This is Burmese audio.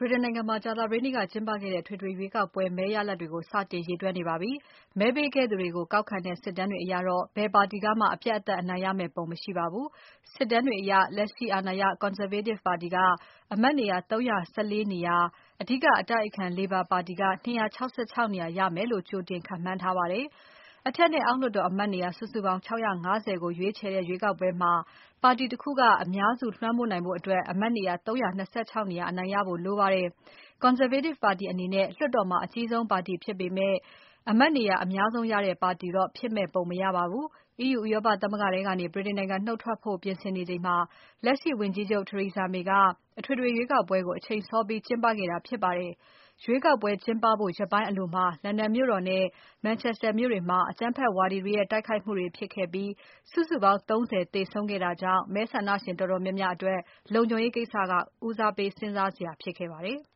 ဗြိတိန်နိုင်ငံမှာကြာသပတေးနေ့ကကျင်းပခဲ့တဲ့ထွေထွေရွေးကောက်ပွဲမဲရလဒ်တွေကို စတင်ရေတွက်နေပါပြီ။ မဲပေးခဲ့သူတွေကိုကောက်ခံတဲ့စစ်တမ်းတွေအရတော့ ဘယ်ပါတီကမှ အပြတ်အသတ်အနိုင်ရမယ့်ပုံမရှိပါဘူး။ စစ်တမ်းတွေအရ လက်ရှိအာဏာရ Conservative ပါတီက အမတ်နေရာ ၃၁၄ နေရာ၊ အဓိကအတိုက်အခံ Labour ပါတီက ၂၆၆ နေရာရမယ်လို့ ကြိုတင်ခန့်မှန်းထားပါတယ်။ အထက်နဲ့အောက်လွှတ်တော်အမတ်နေရာစုစုပေါင်း ၆၅၀ ကိုရွေးချယ်တဲ့ရွေးကောက်ပွဲမှာ ပါတီတခုက အများစုလွှမ်းမိုးနိုင်ဖို့ အမတ်နေရာ ၃၂၆ နေရာအနိုင်ရဖို့လိုပါတယ်။ Conservative ပါတီအနေနဲ့ လွှတ်တော်မှာအကြီးဆုံးပါတီဖြစ်ပေမဲ့ အမတ်နေရာအများဆုံးရတဲ့ပါတီတော့ဖြစ်မယ့်ပုံမရပါဘူး။ EU ဥရောပသမဂ္ဂထဲကနေ ဗြိတိန်နိုင်ငံနုတ်ထွက်ဖို့ပြင်ဆင်နေချိန်မှာ လက်ရှိဝန်ကြီးချုပ် Theresa May က အထွေထွေရွေးကောက်ပွဲကို အချိန်စောပြီးကျင်းပခဲ့တာဖြစ်ပါတယ်။ ရွေးကောက်ပွဲကျင်းပဖို့ရက်ပိုင်းအလိုမှာ လန်ဒန်မြို့တော်နဲ့ Manchester မြို့တွေမှာ အကြမ်းဖက်ဝါဒီတွေရဲ့တိုက်ခိုက်မှုတွေဖြစ်ခဲ့ပြီး စုစုပေါင်း ၃၀ သေဆုံးခဲ့တာကြောင့် မဲဆန္ဒရှင်တော်တော်များများအတွက် လုံခြုံရေးကိစ္စက ဦးစားပေးစဉ်းစားစရာဖြစ်ခဲ့ပါတယ်။